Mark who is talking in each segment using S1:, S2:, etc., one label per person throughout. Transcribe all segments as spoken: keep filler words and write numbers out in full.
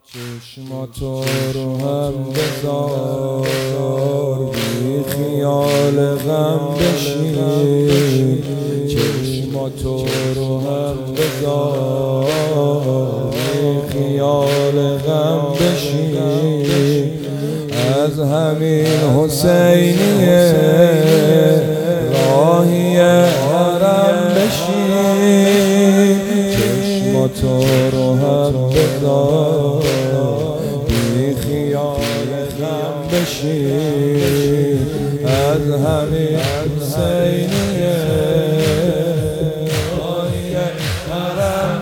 S1: چشماتو رو هم بذار بی خیال غم بشین، چشماتو رو هم بذار بی خیال غم بشین، از همین حسینیه راهی حرم بشین، چشماتو رو هم بذار بی خیال غم بشین، از همین حسینیه راهی حرم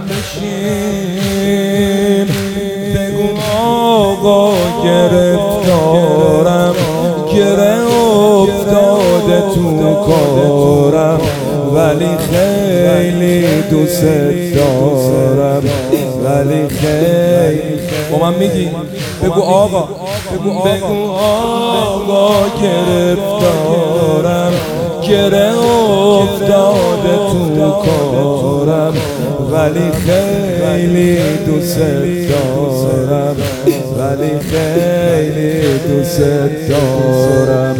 S1: بشین. بگو آقا گرفتارم، گره افتاده تو کارم، ولی خیلی دوست دارم، ولی خیلی با من میگی بگو آقا، بگو آقا گرفتارم، گره افتاده تو کارم، ولی خیلی دوست دارم، ولی خیلی دوست دارم.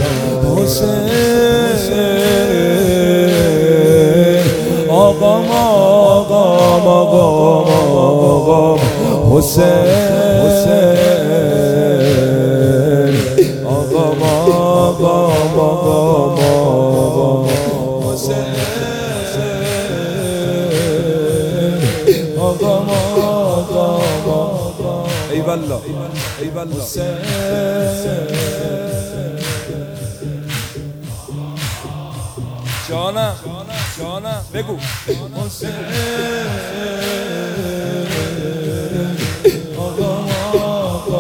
S1: حسین آقا آقا آقا آقا حسین آقا آقا آقا حسین آقا آقا ای والله ای والله جانم جانم بگو حسین آقا آقا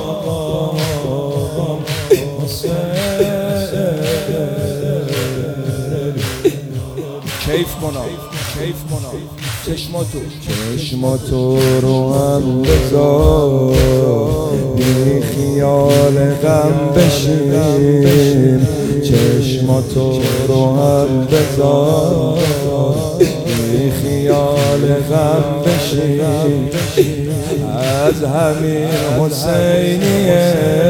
S1: آقا حسین کیف کنا کیف کنا چشماتو چشماتو رو هم بذار بی خیال غم بشین، چشماتو رو هم بذار بی خیال غم بشین، از همین حسینیه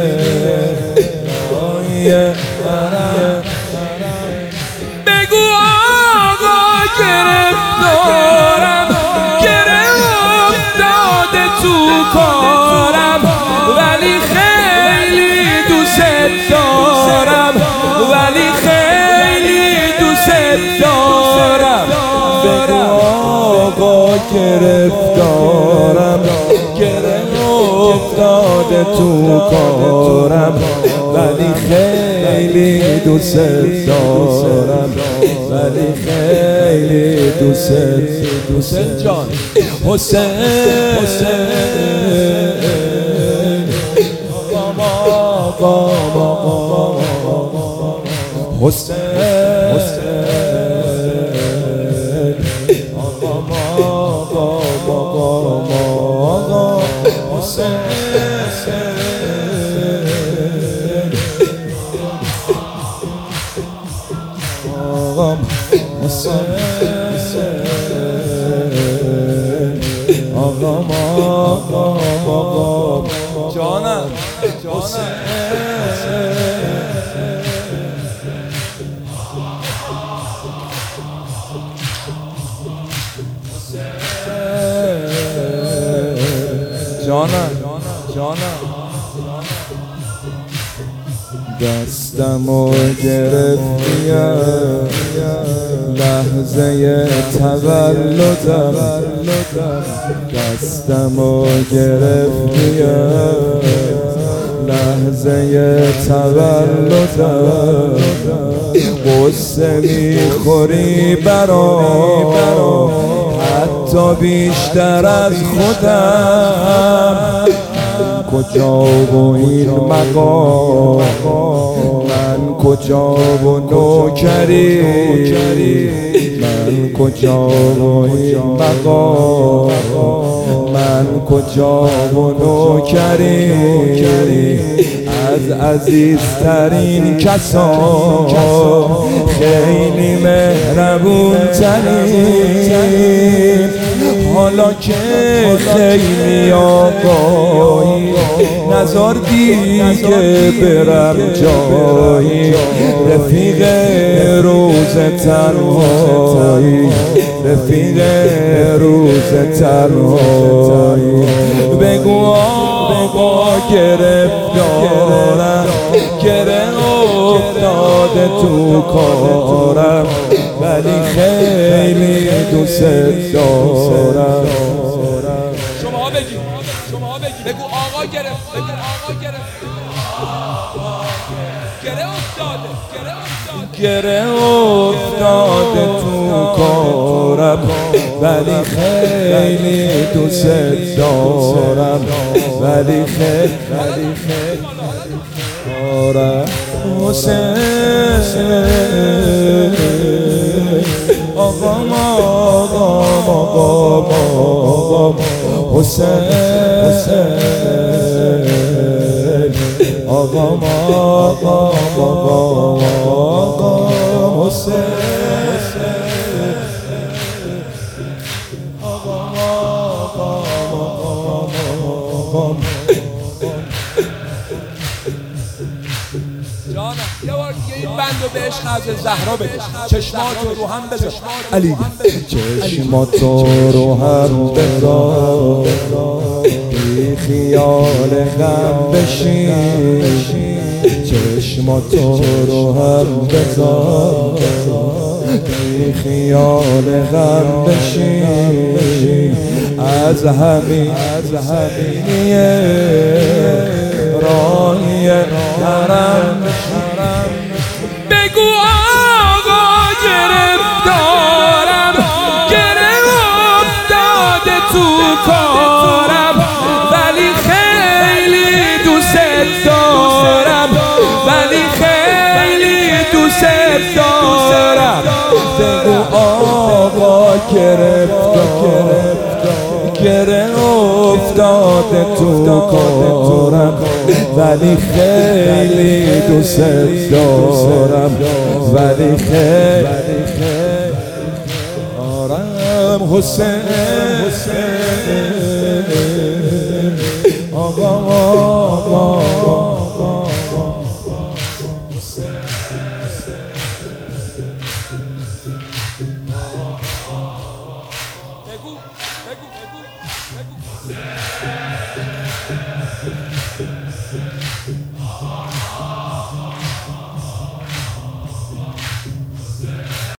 S1: راهی حرم. بگو آقا گرفتارم، گره افتاده تو کارم، ولی خیلی دوست دارم، ولی خیلی دوست دارم. بگو آقا گرفتارم، گره افتاده تو کارم، ولی خیلی دوست دارم، ولی خیلی دوست حسین جان حسین آقا آقا حسین آقا آقا حسین آقا آقا آقا جانم حسین جانم جانم دستمو گرفتیم لحظه تولدم، دستمو گرفتیم لحظه تولدم، قصه میخوری برام حتی بیشتر از خودم، کجا و این مقام من کجا و نوکری، من کجا و این مقام من کجا و نوکری، از عزیزترین کسان خیلی مهربون ترین، حالا که خیلی آقای نزار دیگه برم جایی، رفیق روز تنهایی، رفیق روز تنهایی. بگو آقا گرفتارم، گره افتاده تو کارم، ولی خیلی دوست دارم.
S2: شما بگید، شما بگید، بگو آقا گرفت، بگو آقا گرفت، گره افتاده، گره افتاده،
S1: گره افتاده تو کارم، ولی خیلی دوست دارم، ولی خیلی دارم. حسین آقا آقا آقا آقا حسین آقا آقا آقا حسین
S2: جانم یه بار دیگه این بندو به عشق از زهرا بده. چشماتو رو هم بذار
S1: علی، چشماتو رو هم بذار، بی خیال غم بشین، چشماتو رو هم بذار، بی خیال غم بشین. از همین از همینیه راهی حرم.
S2: بگو آقا گرفتارم، گره افتاده تو کارم، ولی خیلی دوست دارم، ولی خیلی دوست دارم.
S1: بگو آقا گرفتارم، گره افتاده تو کارم، ولی خیلی دوست دارم، ولی خیلی دارم. حسین آقا آقا
S2: بگو بگو بگو بگو